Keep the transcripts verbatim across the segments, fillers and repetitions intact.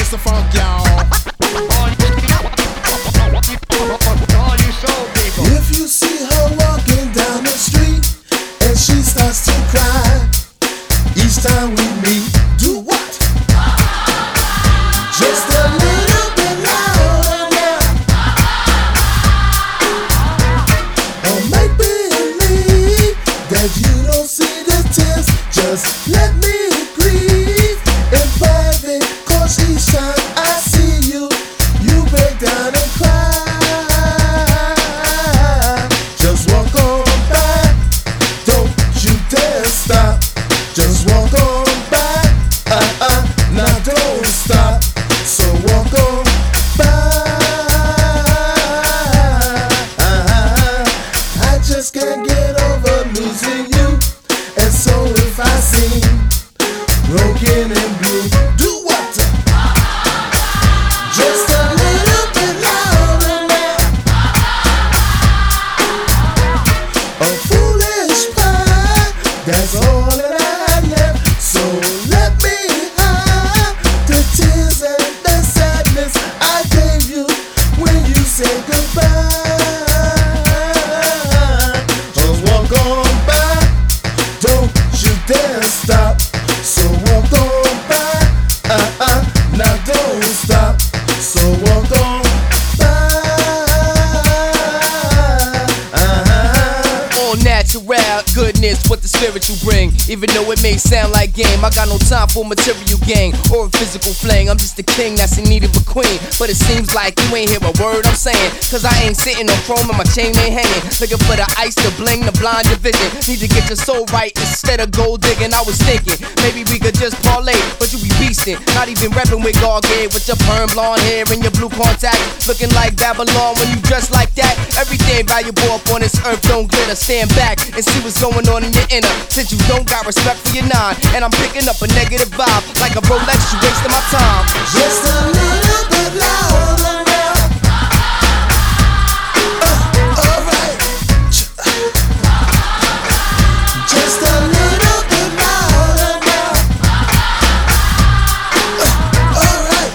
It's the funk, y'all. All you soul people. If you see her walking down the street and she starts to cry, each time we meet, do what? Just a little bit louder now. Or make believe that you don't see the tears. Just let me grieve in private, cause each time I see you, you break down and cry. Just walk on by, don't you dare stop. Just walk on by, uh-uh, now don't stop. So walk on by, uh-huh. I just can't get over losing you. And so if I seem broken and blue, do what? Just a little bit louder now. A foolish pride, that's all that I left. So let me hide the tears and the sadness I gave you when you said goodbye. Just walk on by, don't you dare stop. So walk on by, uh-uh, now don't stop. So walk on by, uh-huh. All natural goodness, what the spirit you bring. Even though it may sound like game, I got no time for material gain or a physical fling. I'm just a king that's in need of a queen. But it seems like you ain't hear a word I'm saying, cause I ain't sitting on chrome and my chain ain't hanging. Looking for the ice, the bling, the blind your vision. Need to get your soul right instead of gold digging. I was thinking, maybe we could just parlay, but you be beastin'. Not even reppin' with Gargay with your perm blonde hair and your blue contact. Looking like Babylon when you dress like that. Everything valuable up on this earth don't glitter. Stand back and see what's going on in your inner. Since you don't got respect for your nine, and I'm picking up a negative vibe like a Rolex, you wasting my time. Just a little bit louder now. Uh, alright. Just a little bit louder now. Uh, alright.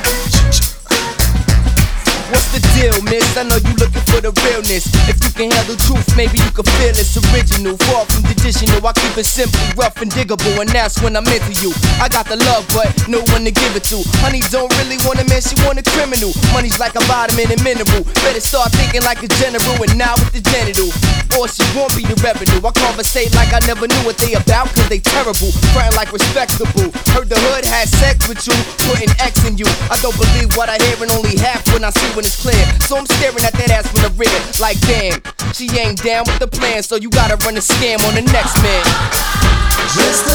What's the deal, miss? I know you looking for the realness. If you can handle truth, maybe you can feel it's original. Far from traditional, I keep it simple, rough and diggable, and that's when I'm into you. I got the love, but no one to give it to. Honey don't really want a man, she want a criminal. Money's like a vitamin and mineral. Better start thinking like a general, and now with the genital. Or she won't be the revenue. I conversate like I never knew what they about, cause they terrible. Frontin' like respectable. Heard the hood had sex with you, putting X in you. I don't believe what I hear, and only half when I see when it's clear. So I'm staring at that ass from the rear, like damn, she ain't down with the plan, so you gotta run a scam on the next man. Just